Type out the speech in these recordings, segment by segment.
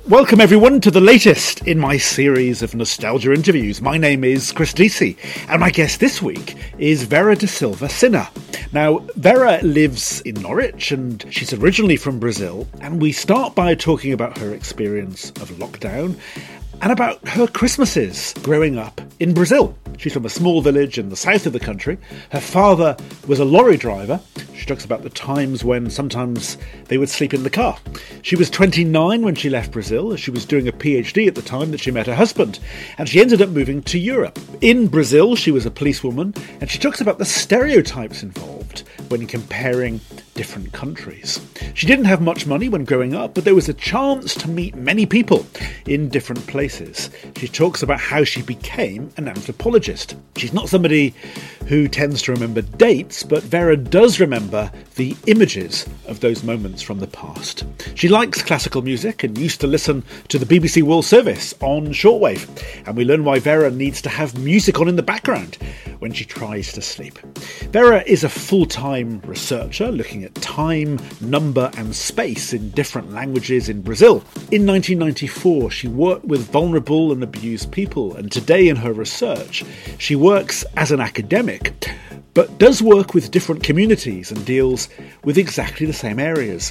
Welcome everyone to the latest in my series of nostalgia interviews. My name is Chris Deasy, and my guest this week is Vera da Silva Sinha. Now, Vera lives in Norwich and she's originally from Brazil, and we start by talking about her experience of lockdown and about her Christmases growing up in Brazil. She's from a small village in the south of the country. Her father was a lorry driver. She talks about the times when sometimes they would sleep in the car. She was 29 when she left Brazil. She was doing a PhD at the time that she met her husband, and she ended up moving to Europe. In Brazil, she was a policewoman, and she talks about the stereotypes involved when comparing different countries. She didn't have much money when growing up, but there was a chance to meet many people in different places. She talks about how she became an anthropologist. She's not somebody who tends to remember dates, but Vera does remember the images of those moments from the past. She likes classical music and used to listen to the BBC World Service on shortwave, and we learn why Vera needs to have music on in the background when she tries to sleep. Vera is a full-time researcher looking at time, number and space in different languages in Brazil. In 1994, she worked with vulnerable and abused people, and today in her research, she works as an academic, but does work with different communities and deals with exactly the same areas.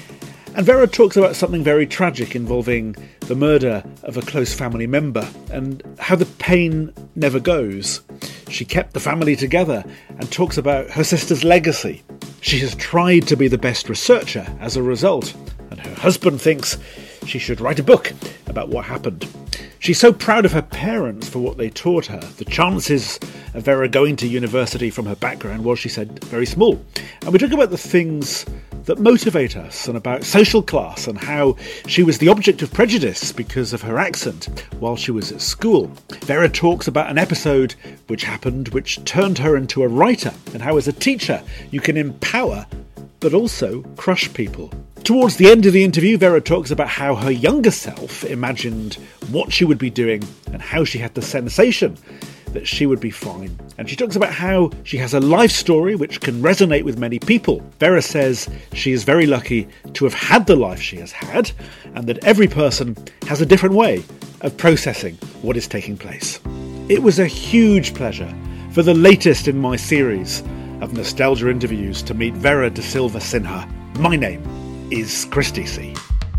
And Vera talks about something very tragic involving the murder of a close family member and how the pain never goes. She kept the family together and talks about her sister's legacy. She has tried to be the best researcher as a result, and her husband thinks she should write a book about what happened. She's so proud of her parents for what they taught her. The chances of Vera going to university from her background was, she said, very small. And we talk about the things that motivate us and about social class and how she was the object of prejudice because of her accent while she was at school. Vera talks about an episode which happened which turned her into a writer and how as a teacher you can empower but also crush people. Towards the end of the interview, Vera talks about how her younger self imagined what she would be doing and how she had the sensation that she would be fine. And she talks about how she has a life story which can resonate with many people. Vera says she is very lucky to have had the life she has had, and that every person has a different way of processing what is taking place. It was a huge pleasure for the latest in my series of nostalgia interviews to meet Vera da Silva Sinha. My name is Chris Deasy.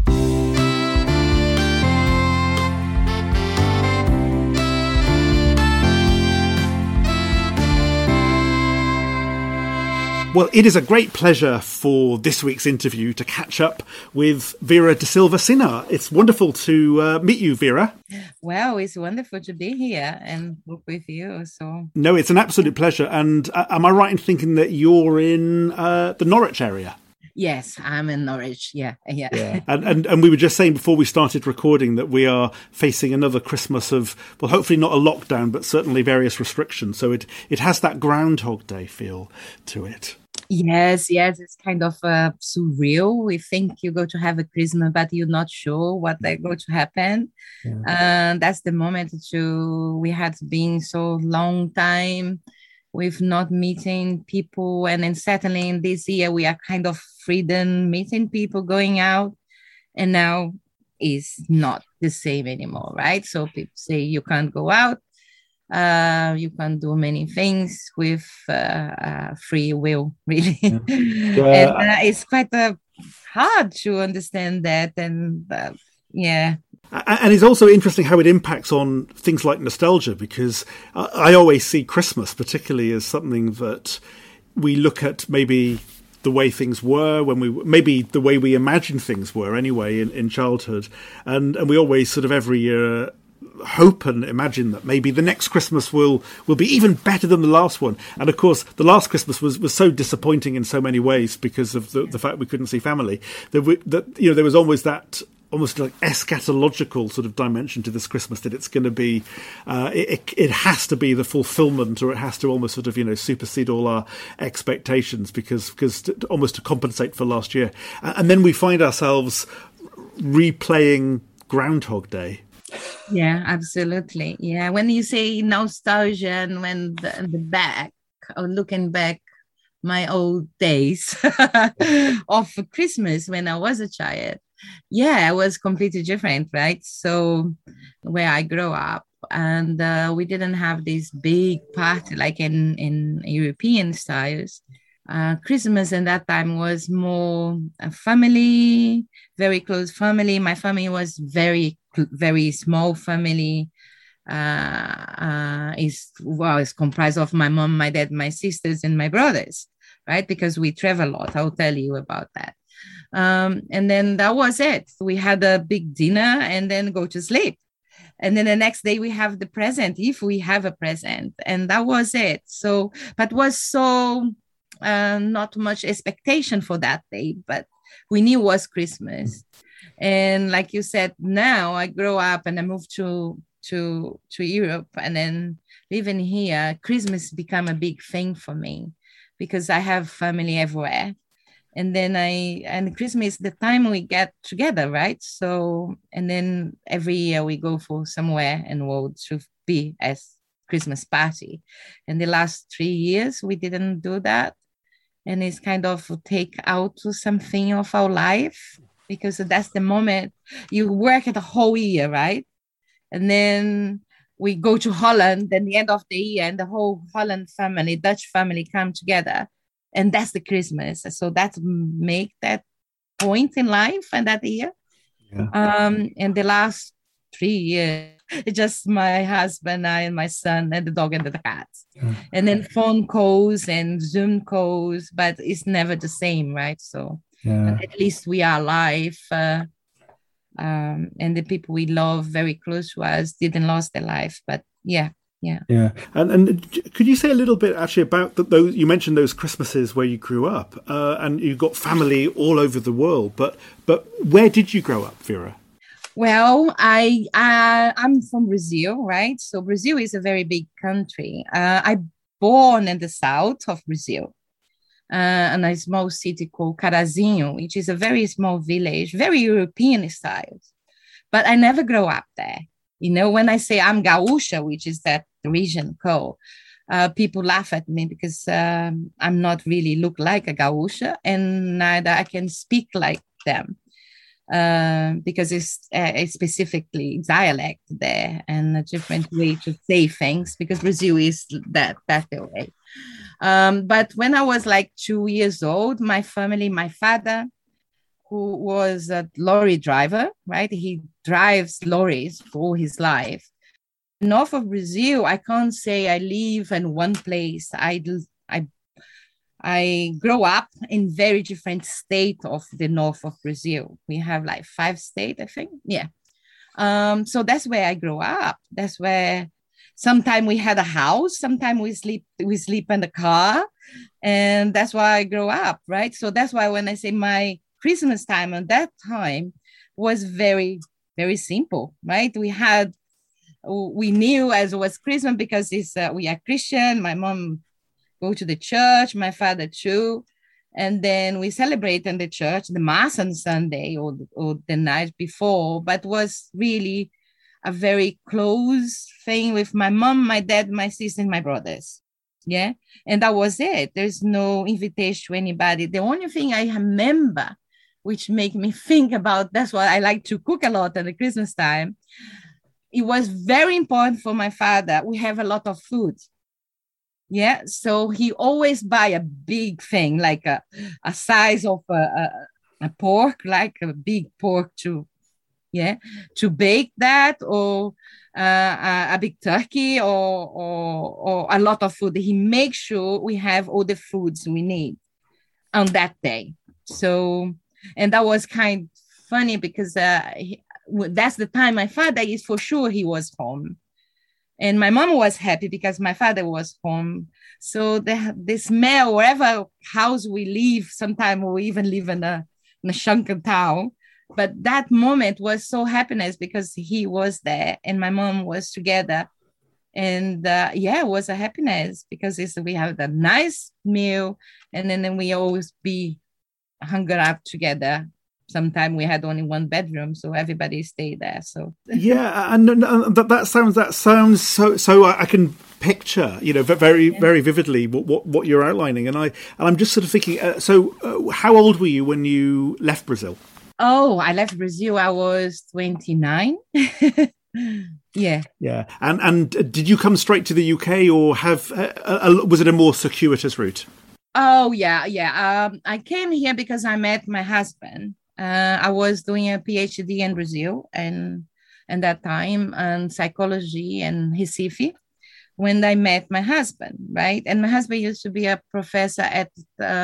Well, it is a great pleasure for this week's interview to catch up with Vera da Silva Sinha. It's wonderful to meet you, Vera. Well, it's wonderful to be here and work with you. No, it's an absolute pleasure. And am I right in thinking that you're in the Norwich area? Yes, I'm in Norwich. Yeah. And we were just saying before we started recording that we are facing another Christmas of, well, hopefully not a lockdown, but certainly various restrictions. So it has that Groundhog Day feel to it. Yes, it's kind of surreal. We think you go to have a Christmas, but you're not sure what is going to happen. Yeah. That's the moment we had been so long time with not meeting people. And then certainly in this year, we are kind of freedom, meeting people, going out. And now is not the same anymore, right? So people say you can't go out. You can do many things with free will, really. Yeah. And it's quite hard to understand that. And And it's also interesting how it impacts on things like nostalgia, because I always see Christmas particularly as something that we look at maybe the way things were maybe the way we imagine things were anyway in childhood. And we always sort of every year hope and imagine that maybe the next Christmas will be even better than the last one. And of course, the last Christmas was so disappointing in so many ways because of the fact we couldn't see family. There was always that almost like eschatological sort of dimension to this Christmas, that it's going to be, it has to be the fulfillment, or it has to almost sort of, supersede all our expectations because almost to compensate for last year. And then we find ourselves replaying Groundhog Day. Yeah, absolutely. Yeah, when you say nostalgia and when the back, or looking back, my old days of Christmas when I was a child, yeah, it was completely different, right? So where I grew up, and we didn't have this big party like in European styles. Christmas in that time was more a family, very close family. My family was very small family. It's comprised of my mom, my dad, my sisters, and my brothers, right? Because we travel a lot. I'll tell you about that. And then that was it. We had a big dinner and then go to sleep. And then the next day we have the present, if we have a present. And that was it. So, but was so not much expectation for that day, but we knew it was Christmas. And like you said, now I grow up and I moved to Europe, and then living here, Christmas become a big thing for me because I have family everywhere. And then and Christmas, the time we get together, right? So, and then every year we go for somewhere in the world to be as Christmas party. And the last 3 years, we didn't do that. And it's kind of take out something of our life, because that's the moment you work the whole year, right? And then we go to Holland, and the end of the year, and the whole Holland family, Dutch family come together. And that's the Christmas. So that make that point in life and that year. Yeah. And the last 3 years, it's just my husband, I, and my son, and the dog and the cat. Yeah. And then phone calls and Zoom calls, but it's never the same, right? So yeah. At least we are alive. And the people we love very close to us didn't lose their life. But yeah. And could you say a little bit actually about those? You mentioned those Christmases where you grew up, and you've got family all over the world. But where did you grow up, Vera? Well, I'm from Brazil, right? So Brazil is a very big country. I born in the south of Brazil, in a small city called Carazinho, which is a very small village, very European style. But I never grew up there. You know, when I say I'm Gaúcha, which is that region code, people laugh at me because I'm not really look like a Gaúcha, and neither I can speak like them, because it's specifically dialect there and a different way to say things, because Brazil is that way. But when I was like 2 years old, my family, my father, who was a lorry driver, right? He drives lorries for his life. North of Brazil, I can't say I live in one place. I grow up in very different state of the north of Brazil. We have like 5 states, I think. Yeah. So that's where I grew up. That's where sometimes we had a house, sometimes we sleep in the car, and that's why I grew up, right? So that's why when I say my Christmas time at that time was very, very simple, right? We knew as it was Christmas because we are Christian. My mom go to the church, my father too. And then we celebrate in the church, the Mass on Sunday or the night before, but was really a very close thing with my mom, my dad, my sister, and my brothers. Yeah. And that was it. There's no invitation to anybody. The only thing I remember, which make me think about, that's why I like to cook a lot at the Christmas time. It was very important for my father. We have a lot of food. Yeah. So he always buy a big thing, like a size of a pork, like a big pork to bake that, or a big turkey, or a lot of food. He makes sure we have all the foods we need on that day. So, and that was kind of funny because that's the time my father is for sure he was home. And my mom was happy because my father was home. So the smell, wherever house we live, sometimes we even live in a sunken town. But that moment was so happiness because he was there and my mom was together. And it was a happiness because we have a nice meal, and then we always be hung up together. Sometimes we had only one bedroom, so everybody stayed there. So and that sounds so. I can picture, very very vividly what you're outlining, and I'm just sort of thinking. So, how old were you when you left Brazil? Oh, I left Brazil. I was 29. Yeah. Yeah. And did you come straight to the UK, or was it a more circuitous route? Oh, yeah, yeah. I came here because I met my husband. I was doing a PhD in Brazil and that time in psychology and Recife when I met my husband, right? And my husband used to be a professor at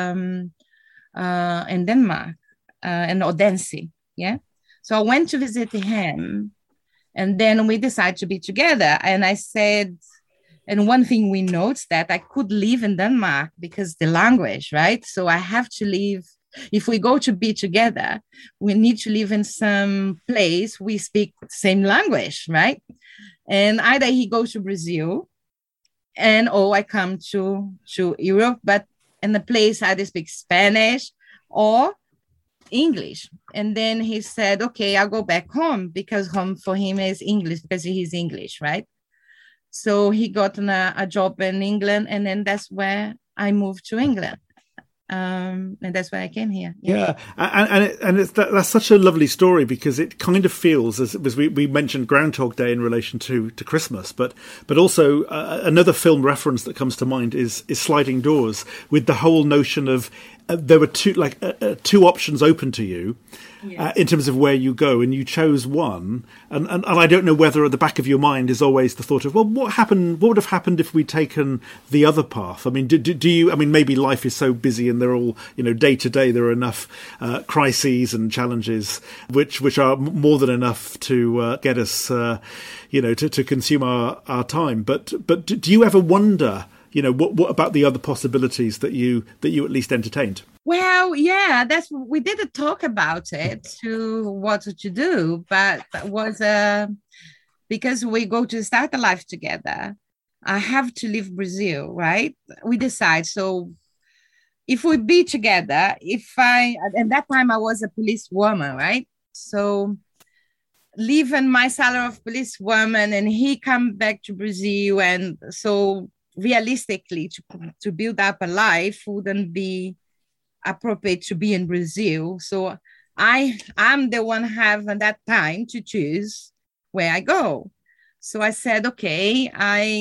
in Denmark, in Odense. Yeah. So I went to visit him, and then we decided to be together. And I said, and one thing we noticed that I could live in Denmark because the language, right? So I have to live. If we go to be together, we need to live in some place we speak the same language, right? And either he goes to Brazil, and or I come to Europe, but in the place either speak Spanish or English. And then he said, okay, I'll go back home because home for him is English because he's English, right? So he got a job in England, and then that's where I moved to England. And that's why I came here. Yeah, that's such a lovely story, because it kind of feels as we mentioned Groundhog Day in relation to Christmas, but also another film reference that comes to mind is Sliding Doors, with the whole notion of there were two options open to you. Yes. In terms of where you go, and you chose one, and I don't know whether at the back of your mind is always the thought of, well, what would have happened if we'd taken the other path? I mean, do you? I mean, maybe life is so busy, and they're all, day to day. There are enough crises and challenges which are more than enough to get us, to consume our time. But do you ever wonder, what about the other possibilities that you at least entertained? Well, yeah, we didn't talk about it to what to do, but that was because we go to start a life together. I have to leave Brazil, right? We decide. So if we be together, at that time I was a policewoman, right? So leaving my salary of policewoman, and he come back to Brazil, and so realistically to build up a life wouldn't be appropriate to be in Brazil. So I'm the one having that time to choose where I go. So I said, okay,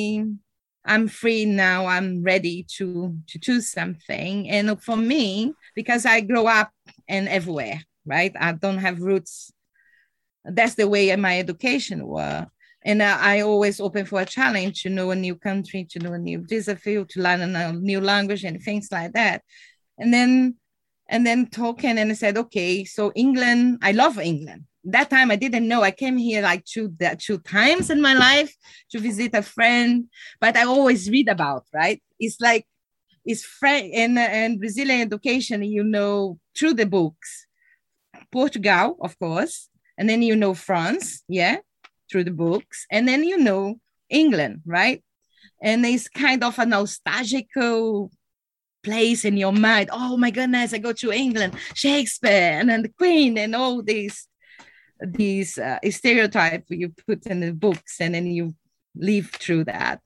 I'm free now. I'm ready to choose something. And for me, because I grow up in everywhere, right? I don't have roots. That's the way my education was. And I always open for a challenge to know a new country, to know a new discipline, to learn a new language and things like that. And then talking, and I said, okay, so England, I love England. That time I didn't know. I came here like two times in my life to visit a friend, but I always read about, right? It's like, it's in Brazilian education, through the books, Portugal, of course, and then France, yeah, through the books, and then England, right? And it's kind of a nostalgical place in your mind. Oh my goodness, I go to England, Shakespeare, and then the Queen, and all these stereotypes you put in the books, and then you live through that.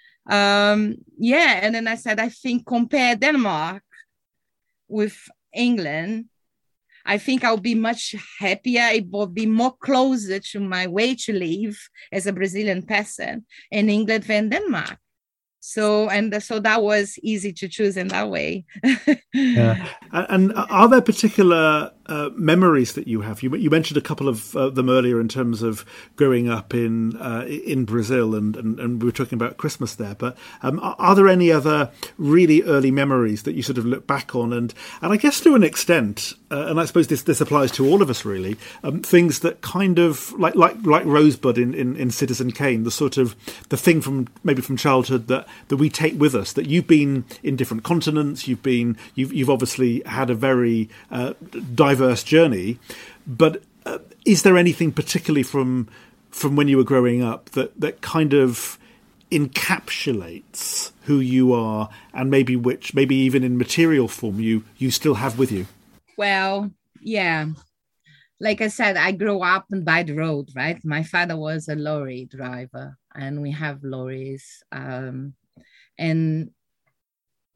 And then I said, I think compare Denmark with England, I think I'll be much happier. It will be more closer to my way to live as a Brazilian person in England than Denmark. So that was easy to choose in that way. Yeah. And are there particular memories that you have? You mentioned a couple of them earlier in terms of growing up in Brazil, and we were talking about Christmas there. But are there any other really early memories that you sort of look back on? And I guess to an extent, and I suppose this applies to all of us really, things that kind of like Rosebud in Citizen Kane, the sort of the thing from childhood that we take with us. That you've been in different continents, you've obviously had a very diverse journey, but is there anything particularly from when you were growing up that kind of encapsulates who you are, and maybe even in material form you still have with you? Well, yeah, like I said, I grew up by the road, right? My father was a lorry driver, and we have lorries, and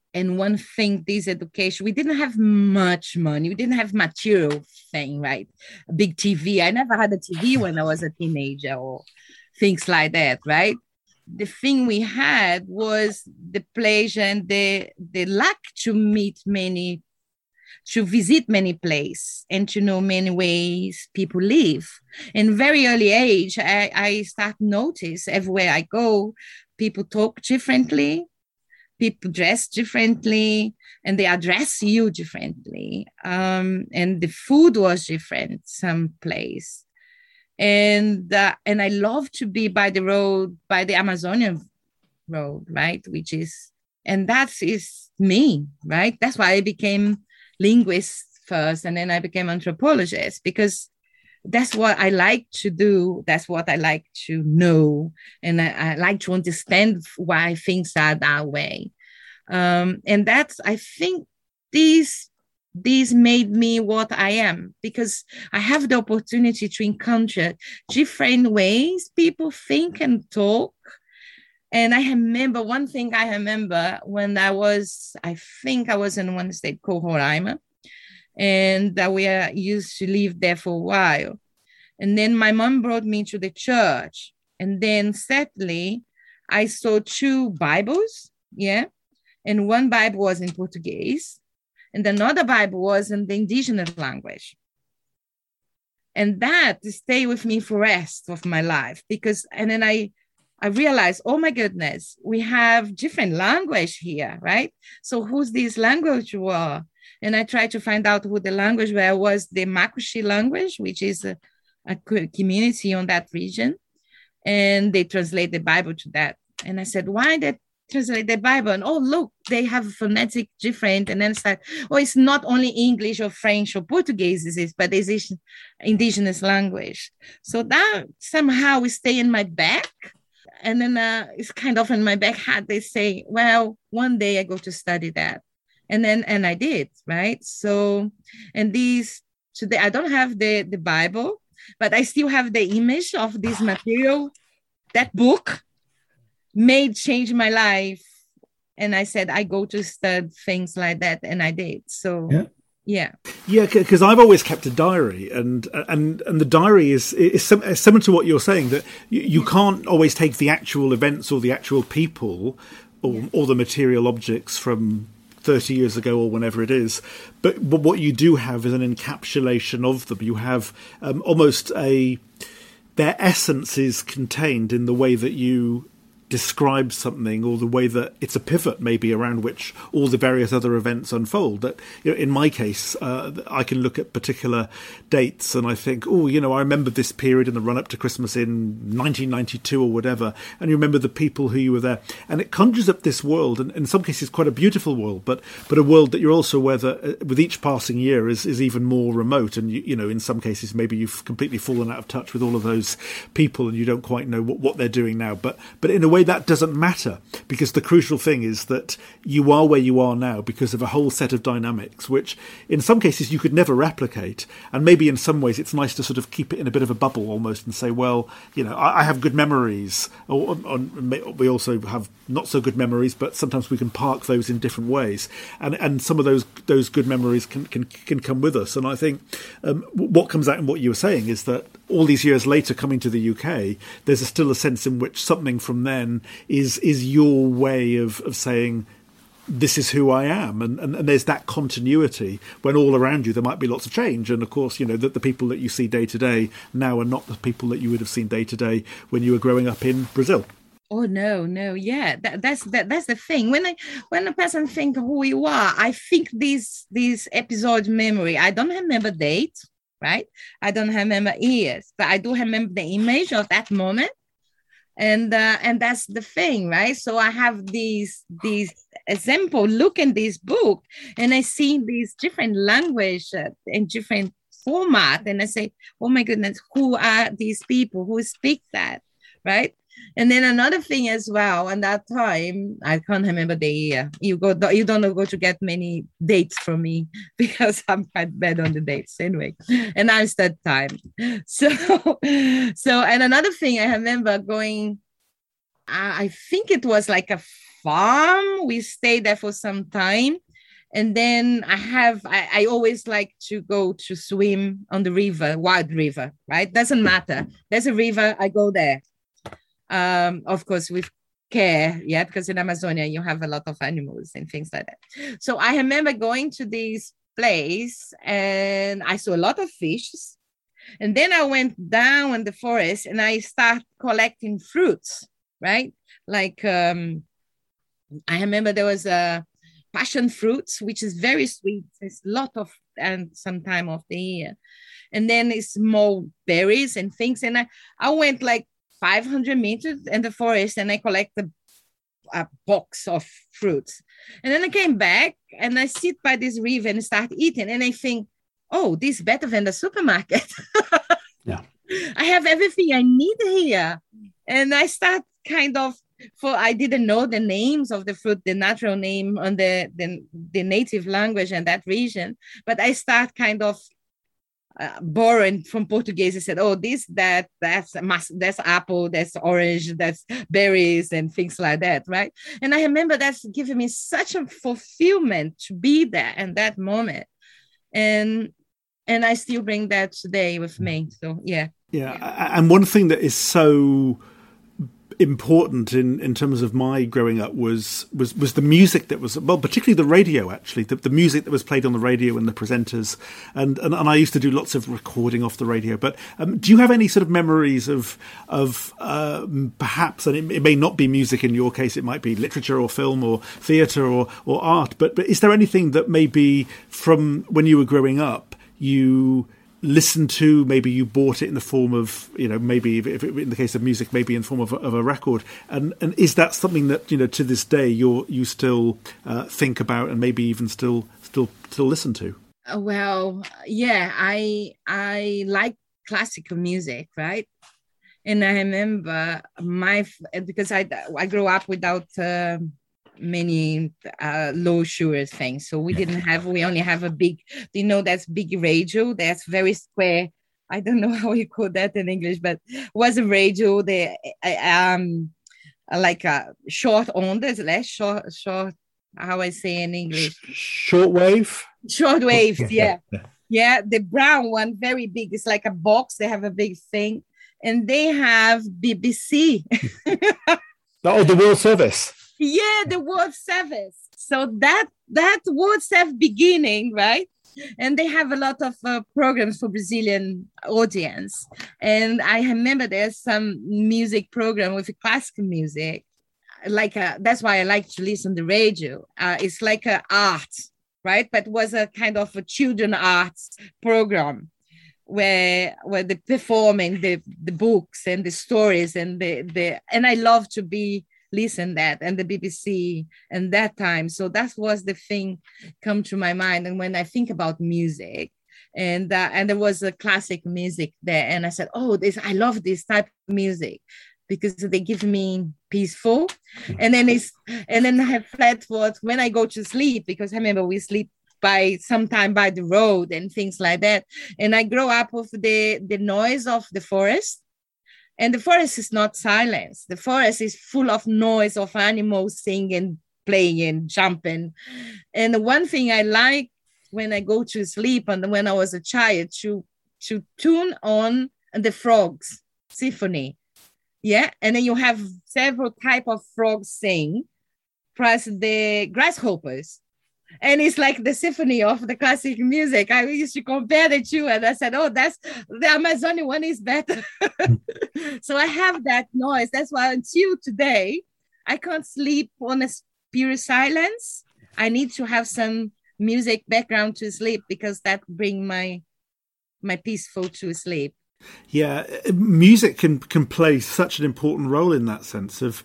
And one thing, this education, we didn't have much money. We didn't have material thing, right? A big TV. I never had a TV when I was a teenager or things like that, right? The thing we had was the pleasure and the luck to meet many, to visit many places and to know many ways people live. In very early age, I start notice everywhere I go, people talk differently, people dress differently, and they address you differently. And the food was different some place. And I love to be by the road, by the Amazonian road, right? And that is me, right? That's why I became linguist first, and then I became anthropologist, because that's what I like to do. That's what I like to know. And I like to understand why things are that way. And that's, I think, these made me what I am, because I have the opportunity to encounter different ways people think and talk. And I remember one thing when I think I was in one state called Roraima, and that we used to live there for a while. And then my mom brought me to the church. And then sadly, I saw 2 Bibles, yeah. And one Bible was in Portuguese, and another Bible was in the indigenous language. And that stayed with me for the rest of my life, and then I realized, oh my goodness, we have different language here, right? So who's this language were? And I tried to find out who the language was the Makushi language, which is a community on that region. And they translate the Bible to that. And I said, why they translate the Bible? And oh, look, they have phonetic different. And then it's like, oh, it's not only English or French or Portuguese, but it's indigenous language. So that somehow we stay in my back. And then it's kind of in my back hat. They say, well, one day I go to study that. And I did, right? So, and today I don't have the Bible, but I still have the image of this material. That book changed my life. And I said, I go to study things like that. And I did. So, yeah. Yeah, because I've always kept a diary, and the diary is similar to what you're saying, that you can't always take the actual events or the actual people or the material objects from 30 years ago or whenever it is, but what you do have is an encapsulation of them. You have almost their essence is contained in the way that you describe something, or the way that it's a pivot maybe around which all the various other events unfold. That, you know, in my case, I can look at particular dates and I think, oh, you know, I remember this period in the run up to Christmas in 1992 or whatever, and you remember the people who you were there, and it conjures up this world, and in some cases quite a beautiful world, but a world that you're also aware that with each passing year is even more remote, and you know, in some cases maybe you've completely fallen out of touch with all of those people and you don't quite know what they're doing now, but in a way that doesn't matter, because the crucial thing is that you are where you are now because of a whole set of dynamics which in some cases you could never replicate, and maybe in some ways it's nice to sort of keep it in a bit of a bubble almost and say, well, you know, I have good memories, or we also have not so good memories, but sometimes we can park those in different ways, and some of those good memories can come with us. And I think what comes out in what you were saying is that all these years later, coming to the UK, there's still a sense in which something from then is your way of saying, this is who I am, and there's that continuity when all around you there might be lots of change, and of course, you know, that the people that you see day to day now are not the people that you would have seen day to day when you were growing up in Brazil. Oh no, yeah, that's the thing. When a person think who you are, I think this episode memory. I don't remember date, right? I don't remember years, but I do remember the image of that moment, and that's the thing, right? So I have these example. Look in this book, and I see these different language and different format, and I say, oh my goodness, who are these people who speak that, right? And then another thing as well, and that time, I can't remember the year. You don't go to get many dates from me because I'm quite bad on the dates anyway. And I that time. So, and another thing I remember going, I think it was like a farm. We stayed there for some time. And then I always like to go to swim on the river, wild river, right? Doesn't matter. There's a river, I go there. Of course, with care, yeah, because in Amazonia, you have a lot of animals and things like that. So I remember going to this place and I saw a lot of fishes. And then I went down in the forest and I started collecting fruits, right? Like, I remember there was a passion fruits, which is very sweet. There's a lot of, and some time of the year. And then it's small berries and things. And I went like 500 meters in the forest and I collected a box of fruits. And then I came back and I sit by this river and start eating. And I think, oh, this is better than the supermarket. Yeah. I have everything I need here. And I start kind of, I didn't know the names of the fruit, the natural name on the native language in that region, but I start kind of borrowing from Portuguese. I said, oh, that's apple, that's orange, that's berries and things like that, right? And I remember that's giving me such a fulfillment to be there in that moment. And I still bring that today with me. So, yeah. And one thing that is so important in terms of my growing up was the music that was, well, particularly the radio, actually, the music that was played on the radio and the presenters. And I used to do lots of recording off the radio. But do you have any sort of memories of perhaps, and it may not be music in your case, it might be literature or film or theatre or art, but is there anything that maybe from when you were growing up, you listened to, maybe you bought it in the form of, maybe if in the case of music, maybe in the form of a record, and is that something that to this day you still think about and maybe even still listen to? Well, yeah, I like classical music, right? And I remember because I grew up without many low sugar things, so we only have a big, that's big radio, that's very square, I don't know how you call that in English, but was a radio there, like a short ondas, less short, how I say in English, shortwave, yeah, the brown one, very big, it's like a box, they have a big thing, and they have BBC. Oh, the World Service. Yeah, the World Service. So that World Service beginning, right? And they have a lot of programs for Brazilian audience. And I remember there's some music program with classical music. That's why I like to listen to the radio. It's like an art, right? But it was a kind of a children arts program where they performing the books and the stories and and I love to listen that and the BBC and that time. So that was the thing come to my mind. And when I think about music and there was a classic music there, and I said, oh, I love this type of music because they give me peaceful. And then I have flat thoughts when I go to sleep, because I remember we sleep sometime by the road and things like that. And I grow up with the noise of the forest. And the forest is not silence. The forest is full of noise of animals singing, playing, jumping. And the one thing I like when I go to sleep and when I was a child to tune on the frogs symphony. Yeah. And then you have several type of frogs sing, plus the grasshoppers. And it's like the symphony of the classic music. I used to compare the two, and I said, oh, that's the Amazonian one is better. So I have that noise. That's why until today, I can't sleep on a pure silence. I need to have some music background to sleep, because that bring my peaceful to sleep. Yeah, music can play such an important role in that sense and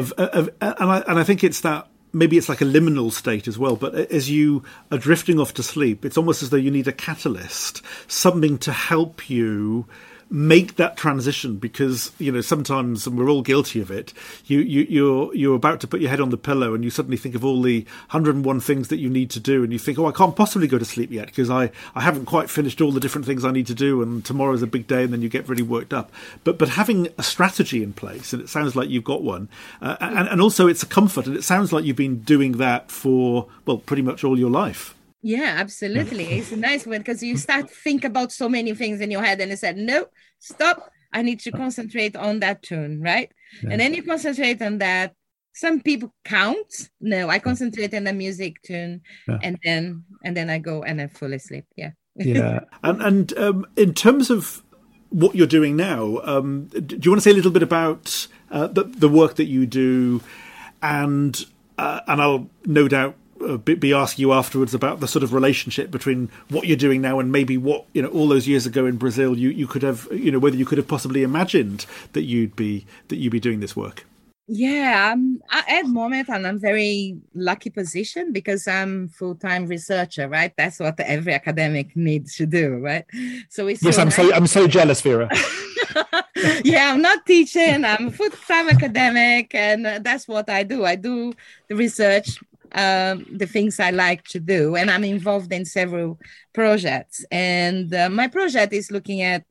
I think it's that. Maybe it's like a liminal state as well, but as you are drifting off to sleep, it's almost as though you need a catalyst, something to help you make that transition? Because, sometimes, and we're all guilty of it, you're about to put your head on the pillow and you suddenly think of all the 101 things that you need to do, and you think, I can't possibly go to sleep yet because I haven't quite finished all the different things I need to do, and tomorrow's a big day, and then you get really worked up. But having a strategy in place, and it sounds like you've got one, and also it's a comfort, and it sounds like you've been doing that for, well, pretty much all your life. Yeah, absolutely. It's a nice one because you start to think about so many things in your head, and you said, no, stop. I need to concentrate on that tune, right? Yeah. And then you concentrate on that. Some people count. No, I concentrate on the music tune, and then I go and I fall asleep. Yeah. Yeah. And in terms of what you're doing now, do you want to say a little bit about the work that you do, and I'll no doubt be asking you afterwards about the sort of relationship between what you're doing now and maybe what, all those years ago in Brazil you could have, whether you could have possibly imagined that you'd be doing this work. Yeah, at the moment I'm in a very lucky position because I'm full-time researcher, right? That's what every academic needs to do, right? So it's yes, I'm so jealous, Vera. Yeah, I'm not teaching. I'm a full-time academic, and that's what I do. I do the research, the things I like to do, and I'm involved in several projects. And my project is looking at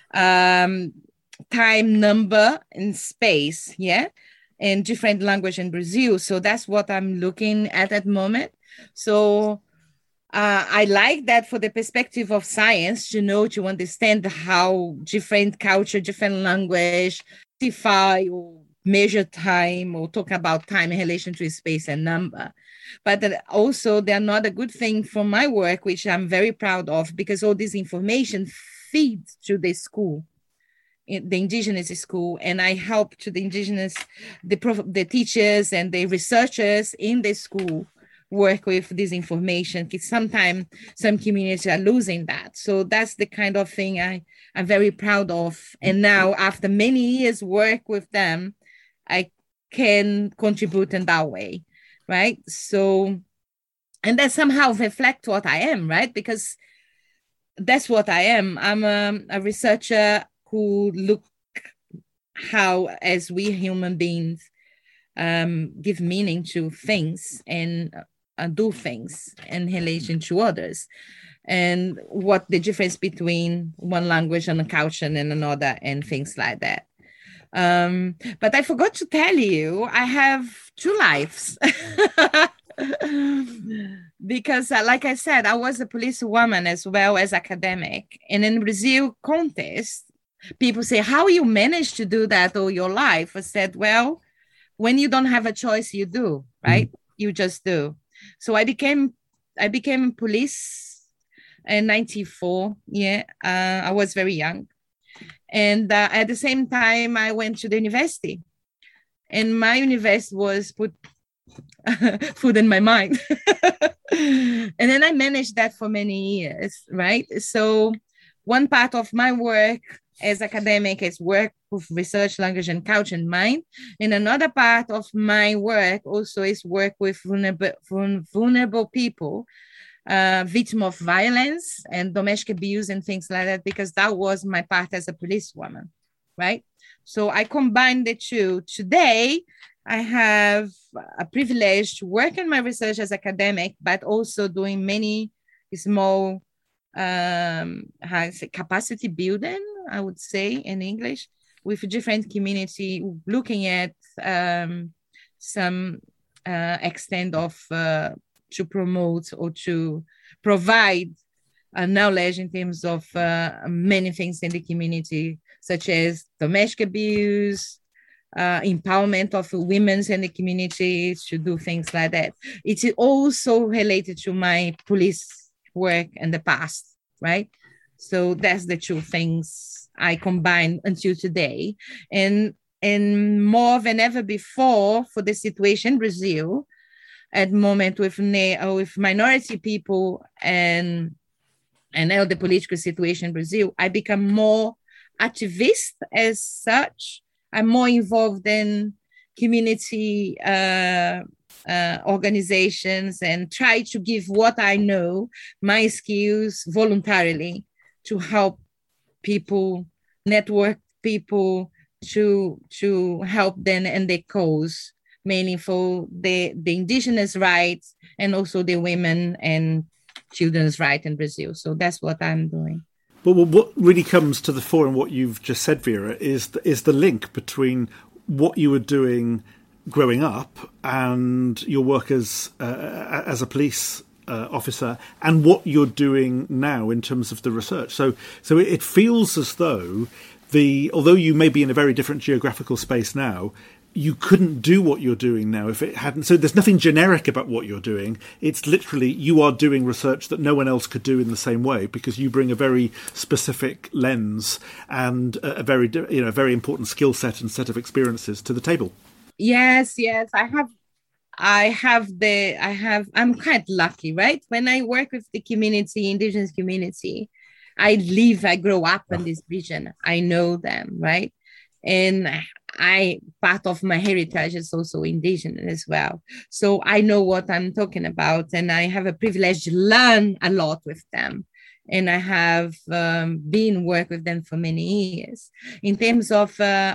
time, number, and space, in different language in Brazil. So that's what I'm looking at the moment. So I like that for the perspective of science, to understand how different culture, different language, define or measure time or talk about time in relation to space and number. But also they're not a good thing for my work, which I'm very proud of, because all this information feeds to the school, the indigenous school, and I help to the indigenous, the teachers and the researchers in the school work with this information, because sometimes some communities are losing that. So that's the kind of thing I'm very proud of. And now, after many years work with them, I can contribute in that way, right? So, and that somehow reflect what I am, right? Because that's what I am. I'm a researcher who look how, as we human beings, give meaning to things and do things in relation to others, and what the difference between one language and a culture and another, and things like that. But I forgot to tell you, I have two lives. Because like I said, I was a policewoman as well as academic. And in Brazil contest, people say, how you manage to do that all your life? I said, well, when you don't have a choice, you do, right? You just do. So I became police in 94. I was very young. And at the same time, I went to the university. And my university was put food in my mind. And then I managed that for many years, right? So one part of my work as academic is work with research, language, and culture in mind. And another part of my work also is work with vulnerable people, victim of violence and domestic abuse and things like that, because that was my part as a policewoman, right? So I combined the two. Today, I have a privilege to work in my research as academic, but also doing many small capacity building, I would say in English, with different community, looking at some extent of to promote or to provide knowledge in terms of many things in the community, such as domestic abuse, empowerment of women in the community, to do things like that. It's also related to my police work in the past, right? So that's the two things I combine until today. And more than ever before, for the situation in Brazil, at the moment with minority people and now the political situation in Brazil, I become more activist as such. I'm more involved in community organizations and try to give what I know, my skills voluntarily, to help people network people to help them and their cause, mainly for the indigenous rights and also the women and children's rights in Brazil. So that's what I'm doing. Well, what really comes to the fore in what you've just said, Vera, is the link between what you were doing growing up and your work as a police officer and what you're doing now in terms of the research. So it feels as though although you may be in a very different geographical space now, you couldn't do what you're doing now if it hadn't. So there's nothing generic about what you're doing. It's literally you are doing research that no one else could do in the same way because you bring a very specific lens and a very important skill set and set of experiences to the table. Yes, I'm quite lucky, right? When I work with the community, indigenous community, I grow up in this region. I know them, right? And part of my heritage is also indigenous as well. So I know what I'm talking about, and I have a privilege to learn a lot with them. And I have been working with them for many years. In terms of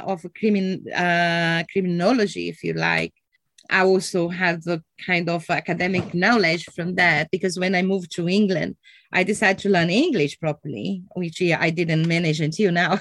criminology, if you like, I also have the kind of academic knowledge from that, because when I moved to England, I decided to learn English properly, which I didn't manage until now.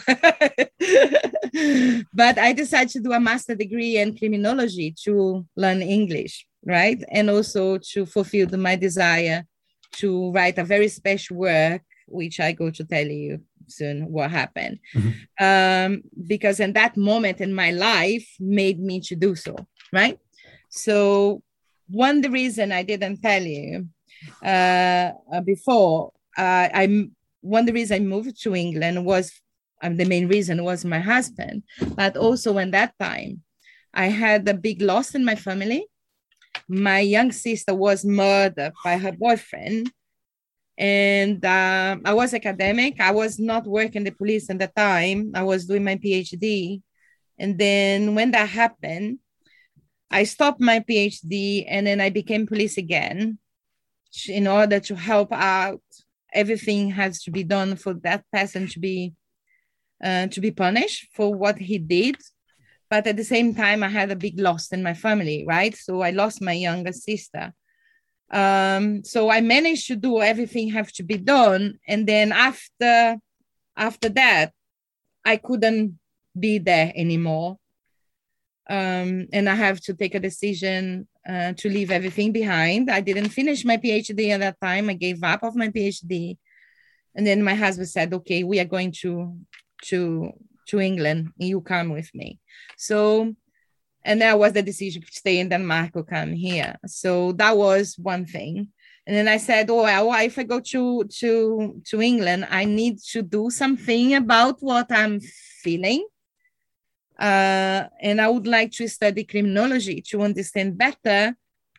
But I decided to do a master's degree in criminology to learn English, right? And also to fulfill my desire to write a very special work, which I go to tell you soon what happened. Mm-hmm. Because in that moment in my life made me to do so, right? So the reason I didn't tell you before, the reason I moved to England was, the main reason was my husband, but also in that time, I had a big loss in my family. My young sister was murdered by her boyfriend. And I was academic. I was not working the police at the time. I was doing my PhD. And then when that happened, I stopped my PhD and then I became police again in order to help out. Everything has to be done for that person to be punished for what he did. But at the same time, I had a big loss in my family, right? So I lost my younger sister. So I managed to do everything have to be done. And then after that, I couldn't be there anymore. And I have to take a decision to leave everything behind. I didn't finish my PhD at that time. I gave up of my PhD. And then my husband said, okay, we are going to England. You come with me. So, and that was the decision to stay in Denmark or come here. So that was one thing. And then I said, oh, well, if I go to England, I need to do something about what I'm feeling. And I would like to study criminology to understand better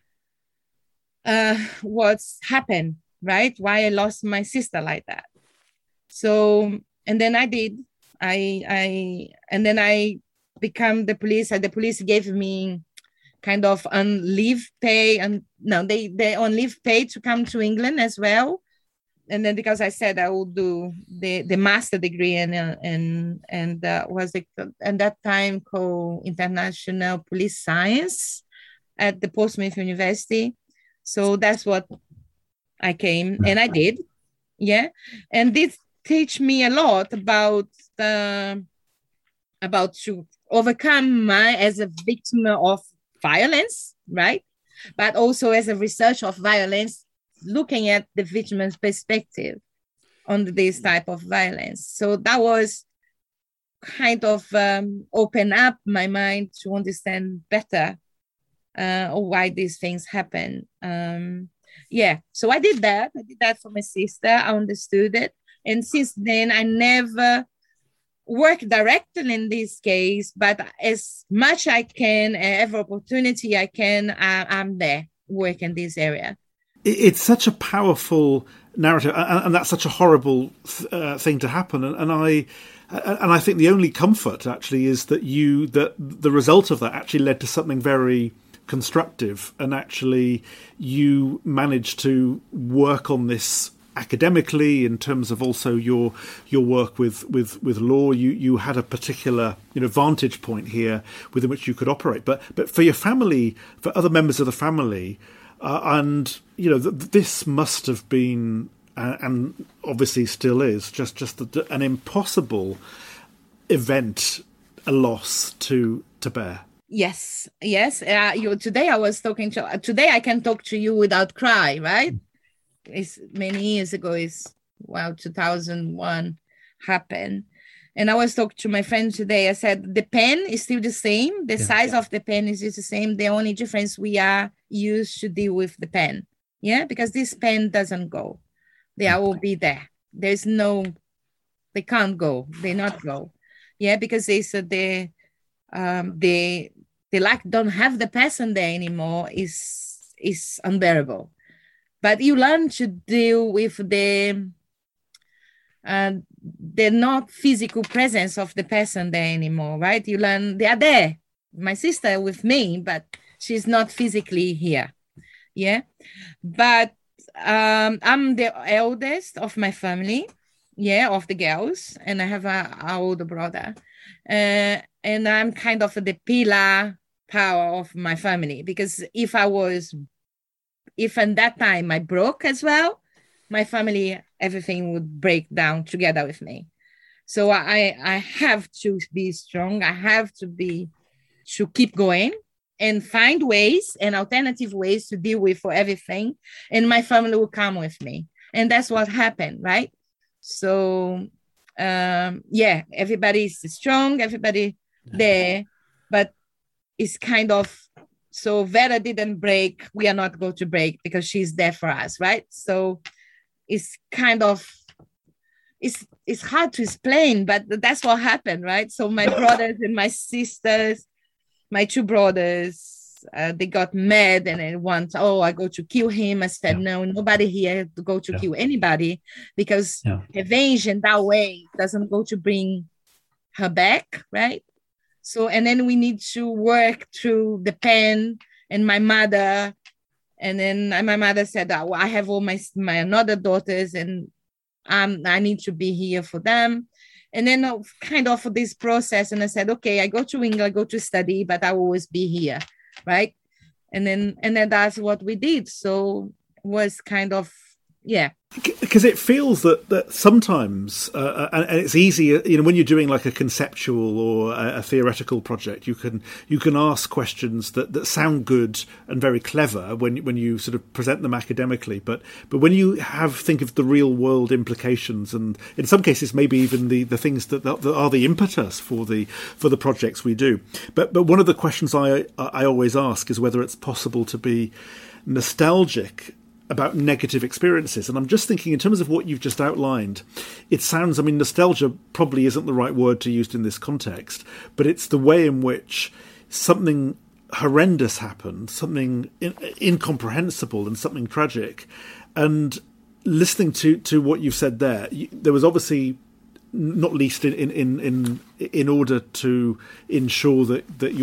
what's happened, right? Why I lost my sister like that. So, and then I did. And then I become the police. And the police gave me kind of on leave pay, and no, they on leave pay to come to England as well. And then because I said I would do the master degree and was at that time called International Police Science at the Portsmouth University. So that's what I came and I did. Yeah. And this teach me a lot about to overcome as a victim of violence, right? But also as a researcher of violence, looking at the victim's perspective on this type of violence. So that was kind of open up my mind to understand better why these things happen. So I did that. I did that for my sister. I understood it. And since then, I never worked directly in this case, but as much I can, every opportunity I can, I'm there, work in this area. It's such a powerful narrative, and that's such a horrible thing to happen. And I think the only comfort actually is that the result of that actually led to something very constructive, and actually you managed to work on this academically, in terms of also your work with law, you had a particular vantage point here within which you could operate. But for your family, for other members of the family, and this must have been, and obviously still is, just an impossible event, a loss to bear. Yes. Today I was talking to. Today I can talk to you without cry, right? It's many years ago. 2001 happened, and I was talking to my friend today. I said the pen is still the same. The size of the pen is the same. The only difference, we are used to deal with the pen. Yeah, because this pen doesn't go. They will be there. There's no. They can't go. They not go. Yeah, because they said they don't have the person there anymore. Is unbearable. But you learn to deal with the not physical presence of the person there anymore, right? You learn they are there. My sister with me, but she's not physically here. Yeah, but I'm the eldest of my family. Yeah, of the girls, and I have an older brother, and I'm kind of the pillar power of my family, because if in that time I broke as well, my family, everything would break down together with me. So I have to be strong. I have to keep going and find ways and alternative ways to deal with for everything. And my family will come with me. And that's what happened, right? So, everybody's strong, everybody there, but it's kind of, so Vera didn't break, we are not going to break because she's there for us, right? So it's kind of, it's hard to explain, but that's what happened, right? So my brothers and my sisters, my two brothers, they got mad and they want, I go to kill him. I said, no, nobody here to go to kill anybody, because evasion that way doesn't go to bring her back, right? So, and then we need to work through the pen and my mother. And then my mother said, I have all my another daughters and I need to be here for them. And then kind of this process. And I said, okay, I go to England, I go to study, but I will always be here, right? And then that's what we did. So it was kind of, because it feels that sometimes, and it's easy, when you're doing like a conceptual or a theoretical project, you can ask questions that sound good and very clever when you sort of present them academically, but when you think of the real world implications, and in some cases maybe even the things that are the impetus for the projects we do. But one of the questions I always ask is whether it's possible to be nostalgic about negative experiences. And I'm just thinking, in terms of what you've just outlined, it sounds, nostalgia probably isn't the right word to use in this context, but it's the way in which something horrendous happened, something incomprehensible and something tragic. And listening to what you've said there was obviously, not least in order to ensure that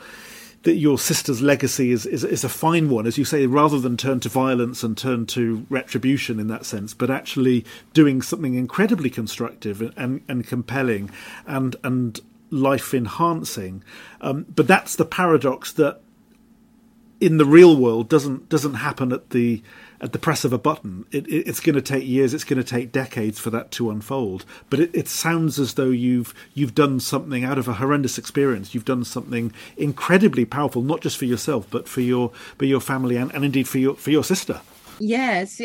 your sister's legacy is a fine one, as you say, rather than turn to violence and turn to retribution in that sense, but actually doing something incredibly constructive and compelling and life enhancing. But that's the paradox that in the real world doesn't happen at the press of a button. It's going to take years, it's going to take decades for that to unfold. But it sounds as though you've done something out of a horrendous experience. You've done something incredibly powerful, not just for yourself, but for your family and indeed for your sister. Yes.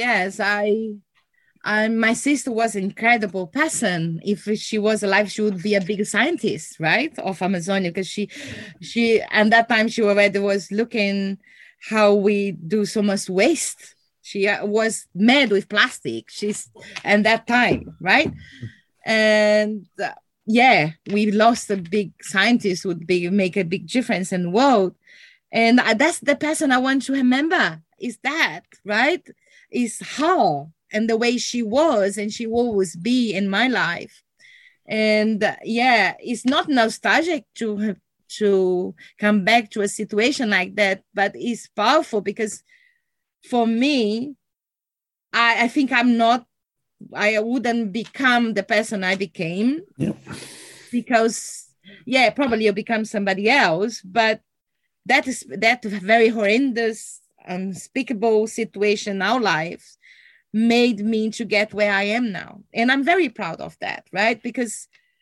My sister was an incredible person. If she was alive, she would be a big scientist, right, of Amazonia, because she and that time she already was looking how we do so much waste. She was mad with plastic. And that time, right? And we lost a big scientist make a big difference in the world. And that's the person I want to remember. Is that, right? Is her and the way she was and she will always be in my life. And it's not nostalgic to come back to a situation like that, but it's powerful because for me, I think I'm not I wouldn't become the person I became. Yeah. Because, probably you'll become somebody else, but that very horrendous, unspeakable situation in our lives made me to get where I am now. And I'm very proud of that, right? Because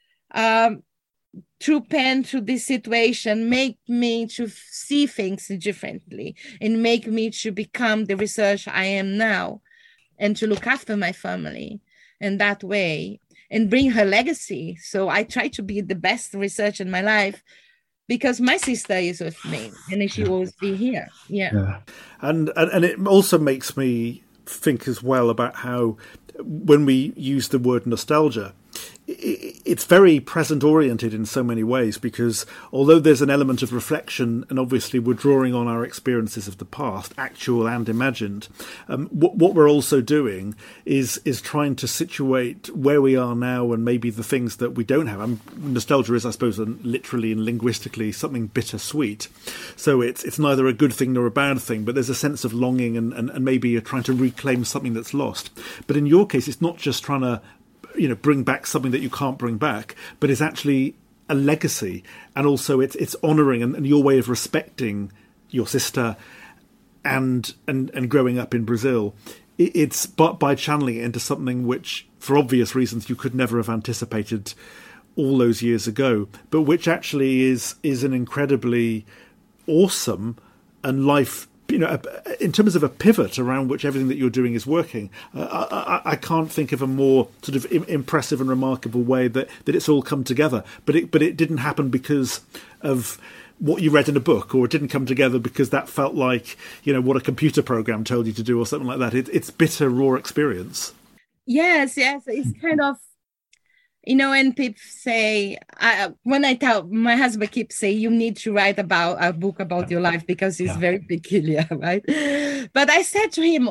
through pain, through this situation, make me to see things differently and make me to become the researcher I am now and to look after my family in that way and bring her legacy. So I try to be the best researcher in my life because my sister is with me and she will always be here. Yeah. And it also makes me think as well about how when we use the word nostalgia, it's very present oriented in so many ways, because although there's an element of reflection and obviously we're drawing on our experiences of the past, actual and imagined, what we're also doing is trying to situate where we are now and maybe the things that we don't have. Nostalgia is, I suppose, literally and linguistically something bittersweet. So it's neither a good thing nor a bad thing, but there's a sense of longing and maybe you're trying to reclaim something that's lost. But in your case, it's not just trying to bring back something that you can't bring back, but it's actually a legacy, and also it's honouring and your way of respecting your sister and growing up in Brazil. It's by channeling it into something which, for obvious reasons, you could never have anticipated all those years ago, but which actually is an incredibly awesome and life. In terms of a pivot around which everything that you're doing is working, I can't think of a more sort of impressive and remarkable way that it's all come together. But it didn't happen because of what you read in a book, or it didn't come together because that felt like what a computer program told you to do, or something like that. It's bitter, raw experience. Yes, it's kind of. And people say, when I tell my husband keeps saying, you need to write about a book about your life because it's very peculiar, right? But I said to him,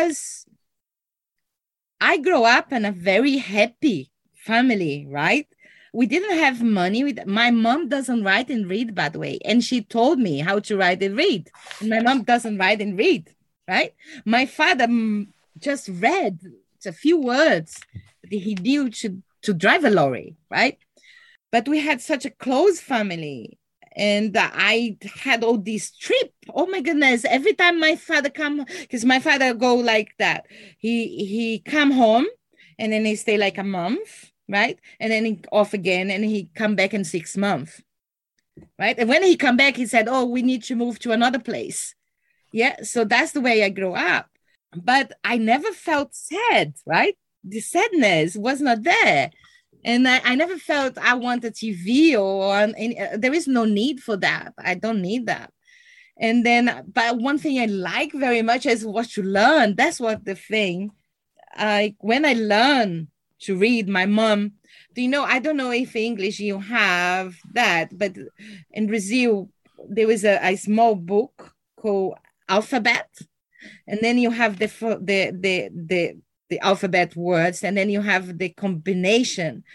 I grew up in a very happy family, right? We didn't have money. My mom doesn't write and read, by the way. And she told me how to write and read. And my mom doesn't write and read, right? My father just read a few words that he knew to drive a lorry, right? But we had such a close family, and I had all these trips. Oh my goodness! Every time my father come, because my father go like that. He come home, and then he stay like a month, right? And then he off again, and he come back in 6 months, right? And when he come back, he said, "Oh, we need to move to another place." Yeah, so that's the way I grew up. But I never felt sad, right? The sadness was not there. And I never felt I want a TV there is no need for that. I don't need that. And then, but one thing I like very much is what to learn. That's what the thing. When I learn to read, my mom, I don't know if in English you have that, but in Brazil, there was a small book called Alphabet. And then you have the alphabet words, and then you have the combination,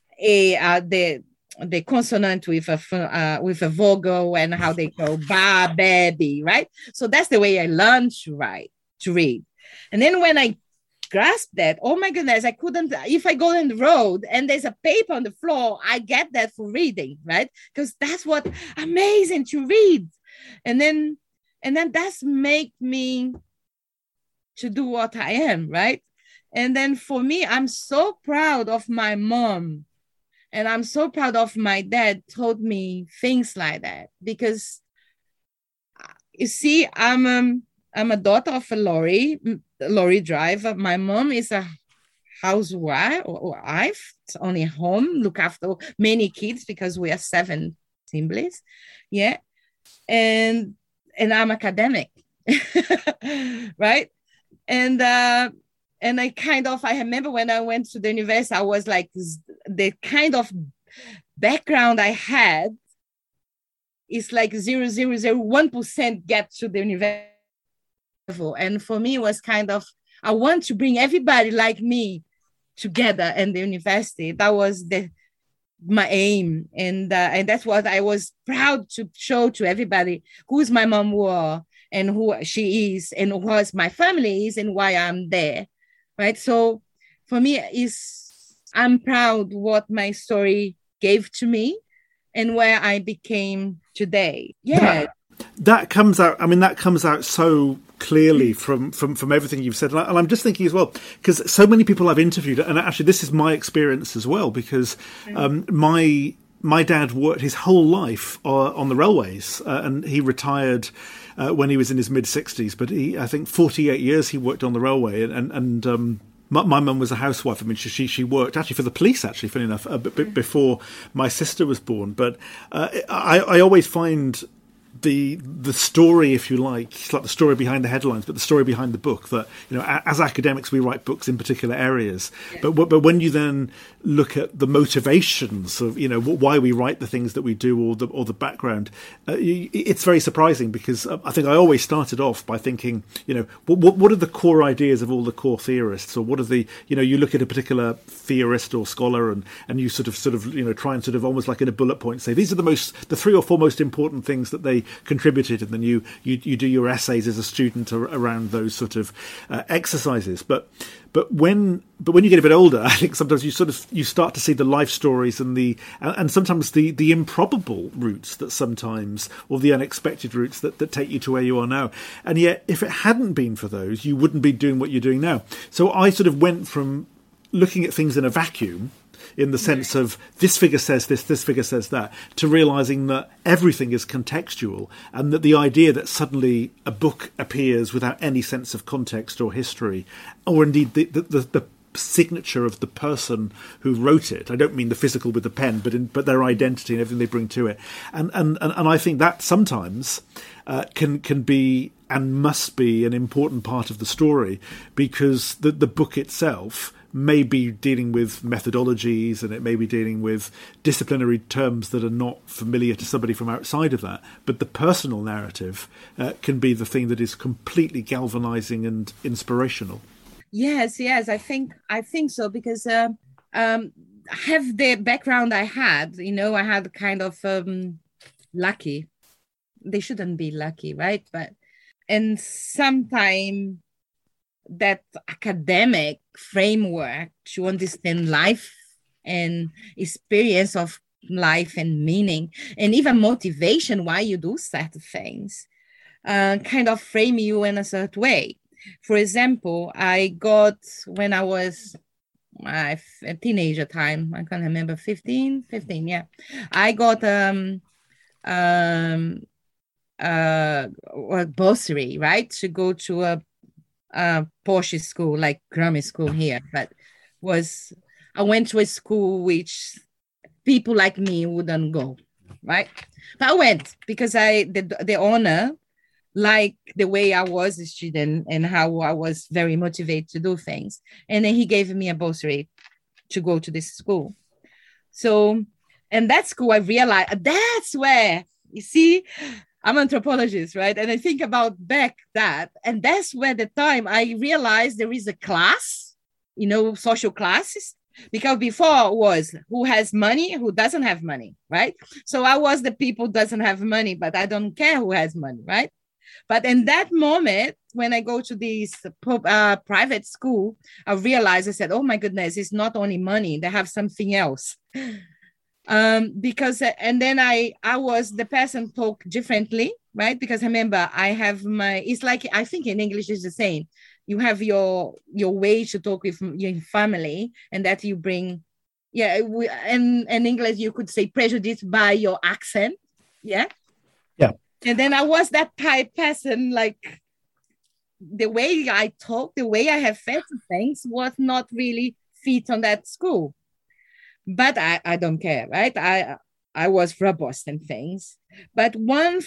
the consonant with a vowel, and how they go ba, baby, right? So that's the way I learned to read. And then when I grasped that, oh my goodness, I couldn't, if I go on the road and there's a paper on the floor, I get that for reading, right? Because that's what amazing to read. And then that's make me to do what I am, right? And then for me, I'm so proud of my mom, and I'm so proud of my dad taught me things like that, because you see, I'm a daughter of a lorry driver. My mom is a housewife, only home, look after many kids because we are 7 siblings. Yeah. And I'm academic, right? And I remember when I went to the university, I was like, the kind of background I had is like 0.001% get to the university level. And for me, it was kind of, I want to bring everybody like me together in the university. That was my aim. And that's what I was proud to show to everybody who's my mom was, and who she is, and who my family is, and why I'm there, right? So for me is I'm proud what my story gave to me and where I became today. Yeah. That comes out. I mean, that comes out so clearly from everything you've said, and I'm just thinking as well, because so many people I've interviewed, and actually this is my experience as well, because my dad worked his whole life on the railways, and he retired when he was in his mid-60s. But I think 48 years he worked on the railway, and my mum was a housewife. I mean, she worked actually for the police, actually, funny enough, before my sister was born. But I always find the story, if you like, it's like the story behind the headlines, but the story behind the book, that, you know, as academics we write books in particular areas, but when you then look at the motivations of, you know, why we write the things that we do, or the background, it's very surprising, because I think I always started off by thinking, you know, what are the core ideas of all the core theorists, or what are the, you know, you look at a particular theorist or scholar and you sort of you know, try and sort of almost like in a bullet point say these are the 3 or 4 most important things that they contributed, and then you do your essays as a student around those sort of exercises. But when you get a bit older, I think sometimes you start to see the life stories and sometimes the improbable routes that sometimes, or the unexpected routes that take you to where you are now. And yet, if it hadn't been for those, you wouldn't be doing what you're doing now. So I sort of went from looking at things in a vacuum, in the sense of this figure says this figure says that, to realizing that everything is contextual, and that the idea that suddenly a book appears without any sense of context or history, or indeed the signature of the person who wrote it. I don't mean the physical with the pen, but their identity and everything they bring to it. And I think that sometimes can be and must be an important part of the story, because the book itself may be dealing with methodologies, and it may be dealing with disciplinary terms that are not familiar to somebody from outside of that. But the personal narrative can be the thing that is completely galvanizing and inspirational. Yes, I think so, because I have the background I had. You know, I had kind of lucky. They shouldn't be lucky, right? And sometimes that academic framework to understand life and experience of life and meaning, and even motivation why you do certain things, kind of frame you in a certain way. For example, I got, when I was a teenager time, I can't remember, 15, yeah. I got a bursary, right, to go to a posh school, like grammar school here, but I went to a school which people like me wouldn't go, right? But I went because the owner liked the way I was a student and how I was very motivated to do things. And then he gave me a bursary to go to this school. So, and that school, I realized that's where, you see, I'm an anthropologist, right? And I think about back that, and that's where the time I realized there is a class, you know, social classes, because before was who has money, who doesn't have money, right? So I was the people who doesn't have money, but I don't care who has money, right? But in that moment, when I go to this private school, I realized, I said, oh my goodness, it's not only money, they have something else. Because, and then I was the person talk differently, right? Because remember, I have it's like, I think in English is the same. You have your way to talk with your family, and that you bring, and in English, you could say prejudice by your accent. Yeah. Yeah. And then I was that type person, like the way I talk, the way I have felt things was not really fit on that school. But I don't care, right? I was robust and things. But one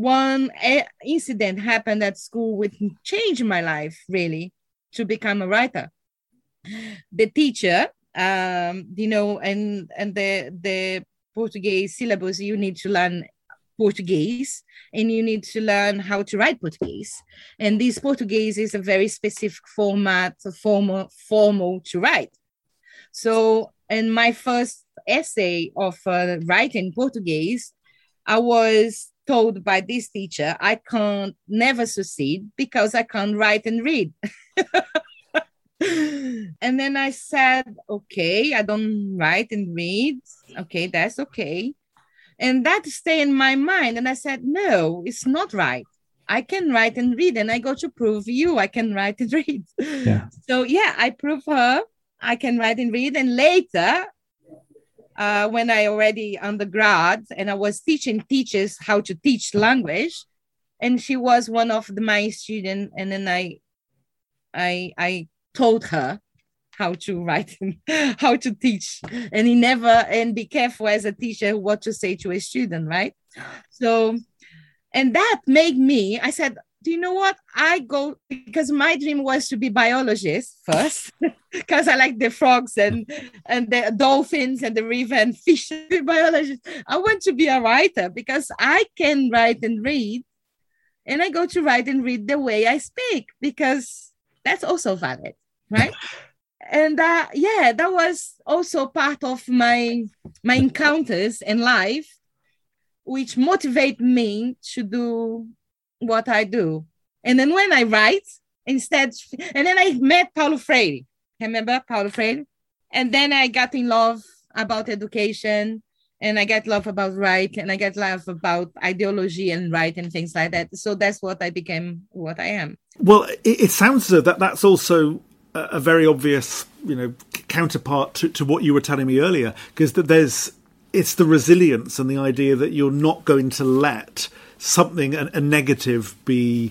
incident happened at school which changed my life, really, to become a writer. The teacher, you know, and the Portuguese syllabus, you need to learn Portuguese, and you need to learn how to write Portuguese. And this Portuguese is a very specific format, formal to write. So in my first essay of writing Portuguese, I was told by this teacher, I can't never succeed because I can't write and read. And then I said, okay, I don't write and read. Okay, that's okay. And that stayed in my mind. And I said, no, it's not right. I can write and read, and I go to prove you I can write and read. Yeah. So yeah, I prove her I can write and read. And later, when I already undergrad and I was teaching teachers how to teach language, and she was one of my students, and then I told her how to write and how to teach, and be careful as a teacher what to say to a student, right? So, and that made me, I said, do you know what? I go, because my dream was to be biologist first, because I like the frogs and the dolphins and the river and fish biologist. I want to be a writer because I can write and read, and I go to write and read the way I speak, because that's also valid, right? And yeah, that was also part of my encounters in life, which motivate me to do what I do. And then when I write, instead, and then I met Paulo Freire. Remember Paulo Freire? And then I got in love about education, and I get love about right, and I get love about ideology and right and things like that. So that's what I became, what I am. Well, it sounds as though that's also a very obvious, counterpart to what you were telling me earlier, because it's the resilience and the idea that you're not going to let something, a negative, be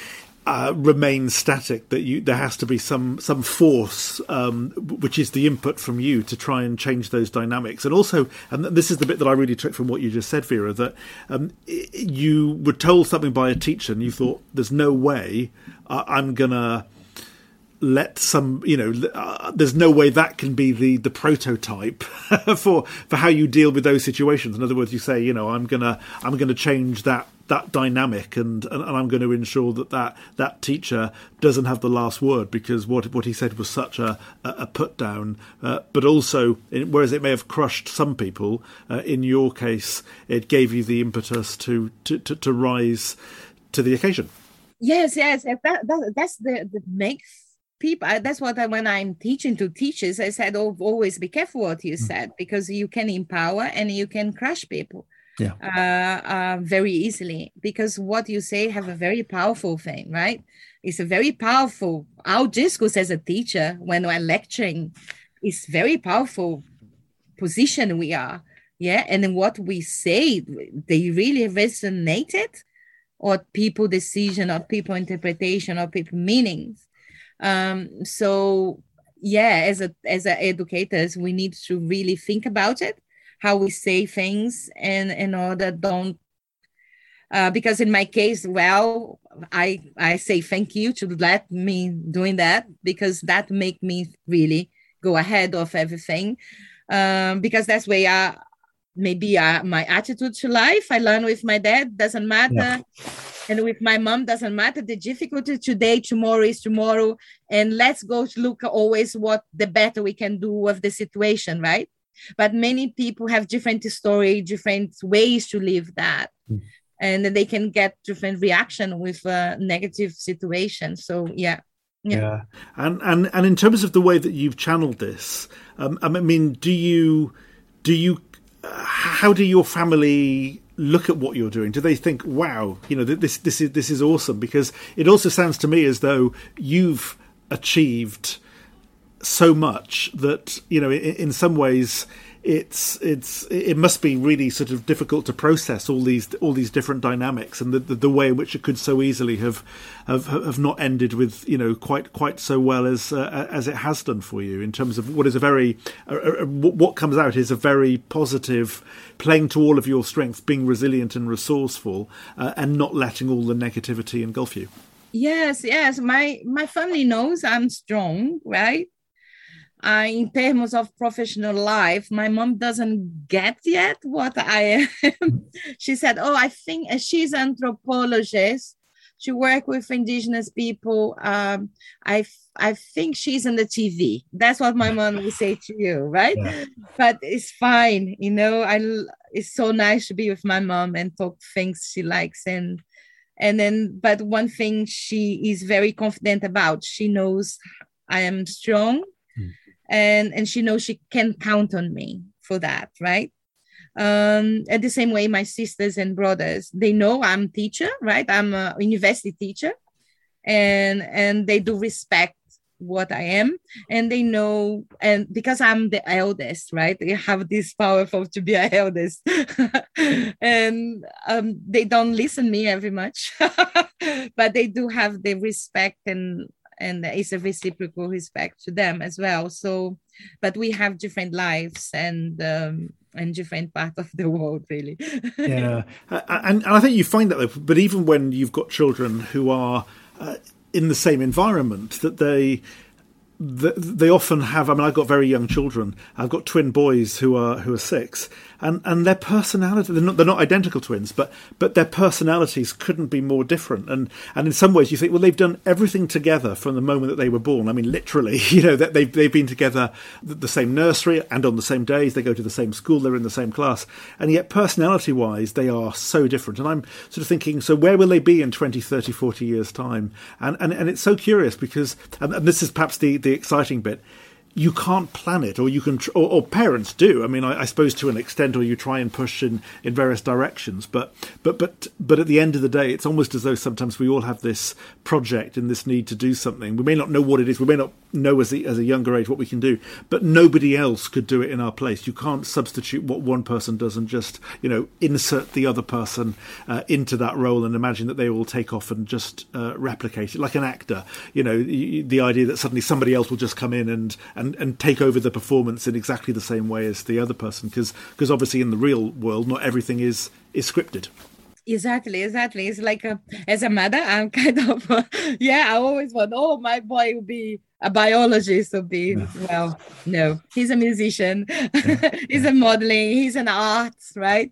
remain static. That there has to be some force, which is the input from you to try and change those dynamics. And also, and this is the bit that I really took from what you just said, Vera, that you were told something by a teacher and you thought, "There's no way I'm gonna." Let some, there's no way that can be the prototype for how you deal with those situations. In other words, you say, I'm gonna change that dynamic, and I'm going to ensure that teacher doesn't have the last word, because what he said was such a put down. But also, whereas it may have crushed some people, in your case, it gave you the impetus to rise to the occasion. Yes, that's the makes people. That's what when I'm teaching to teachers, I said, always be careful what you said, because you can empower and you can crush people very easily, because what you say have a very powerful thing, right? It's a very powerful, our discourse as a teacher when we're lecturing is very powerful position we are, and then what we say, they really resonated, or people decision, or people interpretation, or people meanings. So as educators, we need to really think about it, how we say things, and in order don't, because in my case, I say thank you to let me doing that, because that make me really go ahead of everything, because that's where my attitude to life. I learn with my dad, doesn't matter. And with my mom, doesn't matter. The difficulty today, tomorrow is tomorrow. And let's go to look always what the better we can do with the situation, right? But many people have different story, different ways to live that. And they can get different reaction with a negative situation. So, yeah. And in terms of the way that you've channeled this, how do your family look at what you're doing? Do they think, wow, this is awesome? Because it also sounds to me as though you've achieved so much that, in some ways it must be really sort of difficult to process all these different dynamics, and the way in which it could so easily have not ended with quite so well as it has done for you, in terms of what is what comes out is a very positive, playing to all of your strengths, being resilient and resourceful, and not letting all the negativity engulf you. Yes. My family knows I'm strong, right? In terms of professional life, my mom doesn't get yet what I am. She said, I think she's an anthropologist. She works with indigenous people. I think she's on the TV. That's what my mom will say to you, right? Yeah. But it's fine. It's so nice to be with my mom and talk things she likes. But one thing she is very confident about, she knows I am strong, and she knows she can count on me for that, right? At the same way, my sisters and brothers, they know I'm teacher, right? I'm a university teacher, and they do respect what I am, and they know, and because I'm the eldest, right? They have this power to be a eldest, and they don't listen me very much, but they do have the respect, and it's a reciprocal respect to them as well. So, but we have different lives and different part of the world, really. Yeah, and I think you find that though. But even when you've got children who are in the same environment, that they often have. I mean, I've got very young children. I've got twin boys who are 6, and their personality, they're not identical twins, but their personalities couldn't be more different. And in some ways, you think, well, they've done everything together from the moment that they were born. I mean, literally, that they've been together the same nursery and on the same days. They go to the same school. They're in the same class, and yet personality-wise, they are so different. And I'm sort of thinking, so where will they be in 20, 30, 40 years' time? And it's so curious because, and this is perhaps the exciting bit. You can't plan it, or you can, or parents do. I mean, I suppose to an extent, or you try and push in various directions. But at the end of the day, it's almost as though sometimes we all have this project and this need to do something. We may not know what it is. We may not know as a younger age what we can do, but nobody else could do it in our place. You can't substitute what one person does and just insert the other person into that role and imagine that they will take off and just replicate it like an actor. The idea that suddenly somebody else will just come in and take over the performance in exactly the same way as the other person, because obviously in the real world not everything is scripted. Exactly. It's like as a mother, I'm kind of I always want, my boy will be a biologist, will be well, no, he's a musician, he's a modeling, he's an art, right?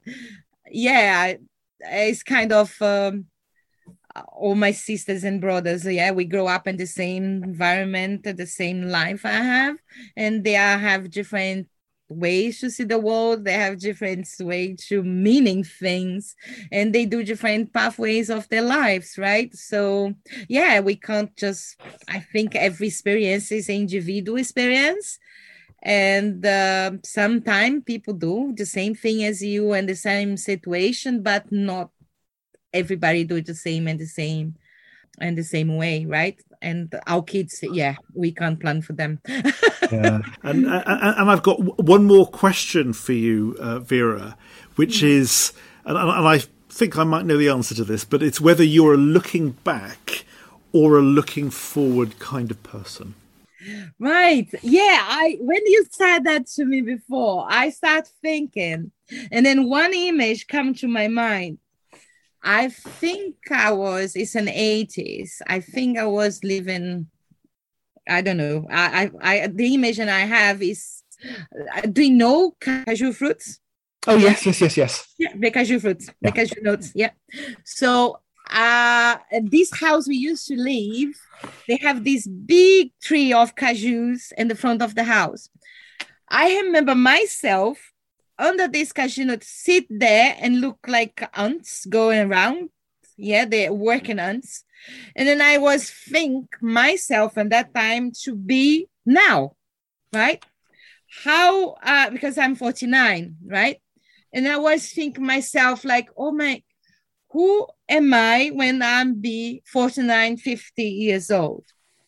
It's kind of all my sisters and brothers, we grow up in the same environment, the same life I have, and they have different ways to see the world. They have different ways to meaning things, and they do different pathways of their lives, right? So we can't just, I think every experience is an individual experience, and sometimes people do the same thing as you and the same situation, but not everybody do the same and the same way, right? And our kids, we can't plan for them. And I've got one more question for you, Vera, which is, and I think I might know the answer to this, but it's whether you're a looking back or a looking forward kind of person. Right. When you said that to me before, I start thinking, and then one image come to my mind. I think it's an 80s. I think I was living, I don't know. The image that I have is, do you know cashew fruits? Oh, yes. Yeah, the cashew fruits, the cashew nuts. Yeah. So this house we used to live, they have this big tree of cashews in the front of the house. I remember myself under this cashew nut, sit there and look like ants going around. They're working ants. And then I was think myself at that time to be now, right? How, because I'm 49, right? And I was think myself like, who am I when I'm be 49, 50 years old?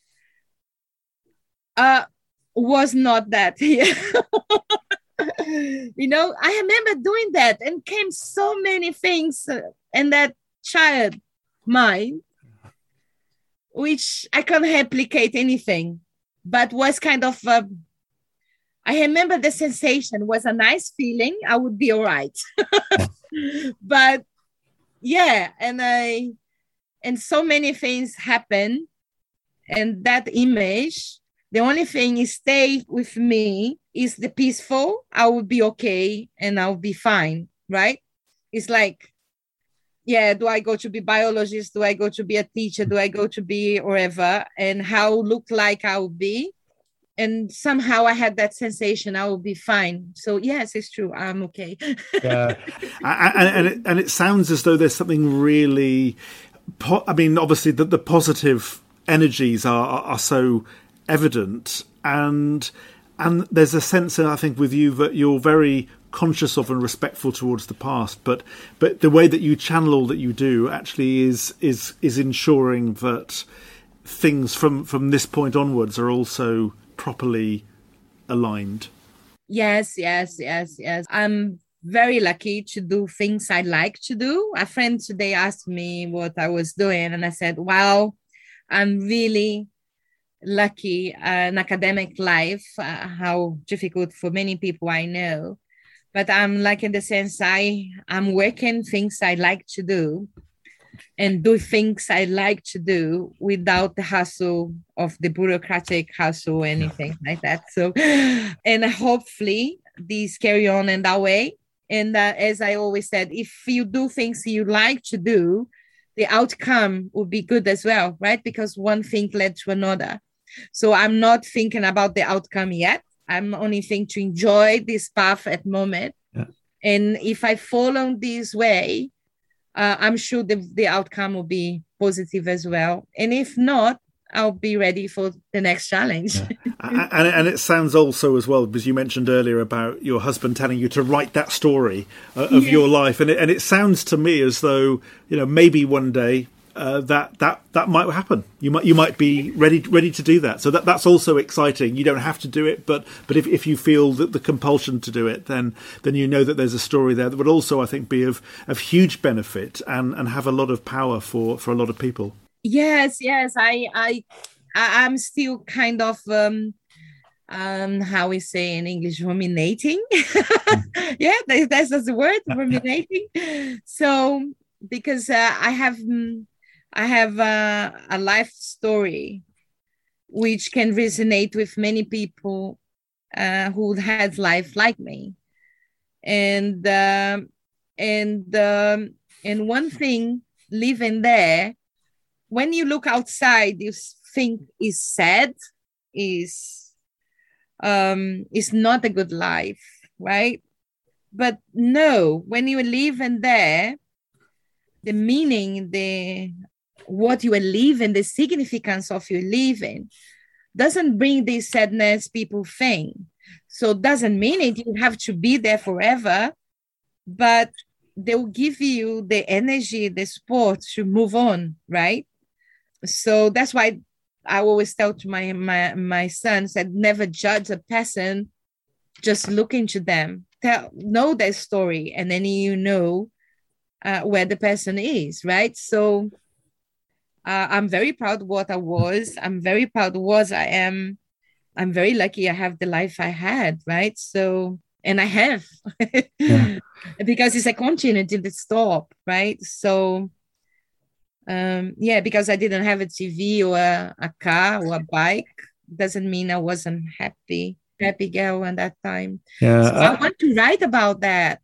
Was not that here. I remember doing that, and came so many things in that child mind, which I can't replicate anything, but was kind of, I remember the sensation was a nice feeling. I would be all right. But and so many things happen, and that image, the only thing is stay with me is the peaceful. I will be okay and I'll be fine, right? It's like, do I go to be biologist? Do I go to be a teacher? Do I go to be wherever? And how look like I will be? And somehow I had that sensation I will be fine. So yes, it's true. I'm okay. And it sounds as though there's something really, obviously the positive energies are so evident, and there's a sense, I think, with you that you're very conscious of and respectful towards the past, but the way that you channel all that you do actually is ensuring that things from this point onwards are also properly aligned. Yes. I'm very lucky to do things I like to do. A friend today asked me what I was doing, and I said, wow, I'm really lucky. An academic life, how difficult for many people I know, but I'm lucky in the sense I'm working things I like to do and do things I like to do without the hassle of the bureaucratic hassle or anything like that. So, and hopefully these carry on in that way. And as I always said, if you do things you like to do, the outcome will be good as well, right? Because one thing led to another. So I'm not thinking about the outcome yet. I'm only thinking to enjoy this path at the moment. Yeah. And if I follow this way, I'm sure the outcome will be positive as well. And if not, I'll be ready for the next challenge. Yeah. and it sounds also as well, because you mentioned earlier about your husband telling you to write that story of your life. And it sounds to me as though, maybe one day that might happen. You might be ready to do that. So that's also exciting. You don't have to do it, but if you feel that the compulsion to do it, then you know that there's a story there that would also, I think, be of huge benefit and have a lot of power for a lot of people. Yes. I'm still kind of how we say in English, ruminating. Yeah, that's the word, ruminating. So because I have a life story which can resonate with many people who had life like me, and one thing living there, when you look outside, you think is sad, is not a good life, right? But no, when you live in there, the meaning, what you are living, the significance of your living doesn't bring this sadness people think. So doesn't mean it you have to be there forever, but they'll give you the energy, the support to move on, right? So that's why I always tell to my sons that never judge a person, just look into them, know their story, and then you know where the person is, right? So I'm very proud of what I was. I'm very proud of what I am. I'm very lucky I have the life I had, right? So, and I have, because it's a continuity to stop, right? So, because I didn't have a TV or a car or a bike, doesn't mean I wasn't happy girl at that time. Yeah, so I want to write about that.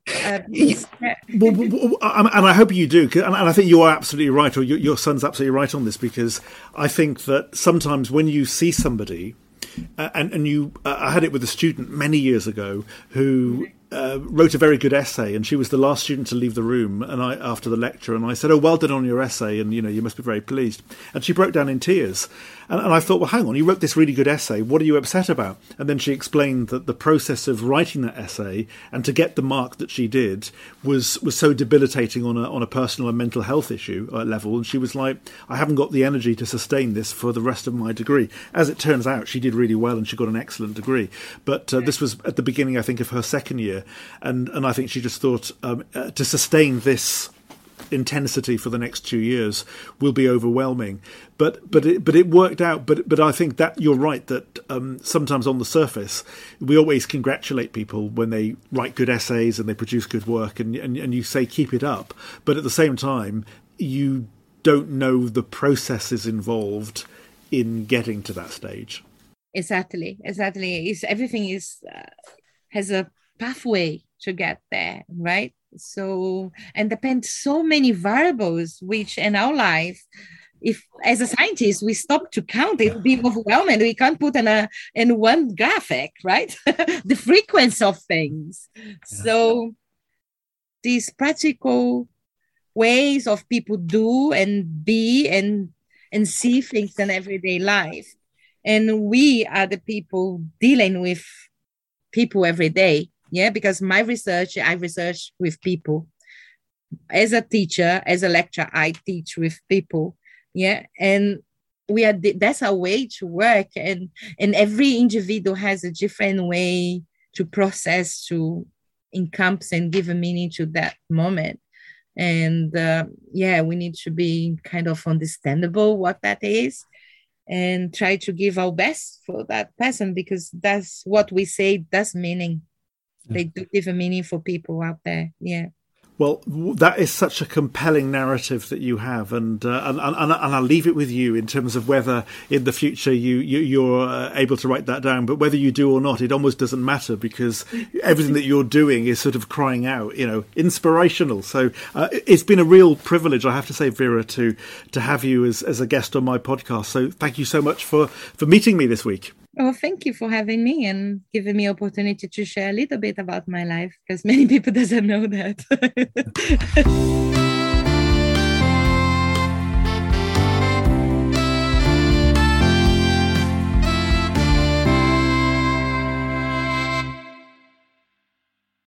And I hope you do, and I think you are absolutely right, or your son's absolutely right on this, because I think that sometimes when you see somebody, and you, I had it with a student many years ago who wrote a very good essay, and she was the last student to leave the room, and after the lecture, and I said, "Oh, well done on your essay, and you must be very pleased." And she broke down in tears, and I thought, well, hang on, you wrote this really good essay, what are you upset about? And then she explained that the process of writing that essay and to get the mark that she did was so debilitating on a personal and mental health issue level, and she was like, I haven't got the energy to sustain this for the rest of my degree. As it turns out, she did really well and she got an excellent degree, but this was at the beginning, I think, of her second year. And I think she just thought to sustain this intensity for the next 2 years will be overwhelming. But it worked out. But I think that you're right that sometimes on the surface we always congratulate people when they write good essays and they produce good work, and you say keep it up. But at the same time, you don't know the processes involved in getting to that stage. Exactly. Everything has a pathway to get there, right? So, and depends so many variables, which in our life, if as a scientist we stop to count, it will be overwhelming. We can't put in one graphic, right? The frequency of things. Yeah. So these practical ways of people do and be and see things in everyday life. And we are the people dealing with people every day. Yeah, because I research with people. As a teacher, as a lecturer, I teach with people. Yeah, and that's our way to work, and every individual has a different way to process, to encompass and give a meaning to that moment. And we need to be kind of understandable what that is, and try to give our best for that person, because that's what we say does meaning. They do give a meaning for people out there. Yeah. Well, that is such a compelling narrative that you have, and I'll leave it with you in terms of whether in the future you're able to write that down. But whether you do or not, it almost doesn't matter, because everything that you're doing is sort of crying out, inspirational. So it's been a real privilege, I have to say, Vera, to have you as a guest on my podcast. So thank you so much for meeting me this week. Oh, thank you for having me and giving me opportunity to share a little bit about my life, because many people doesn't know that.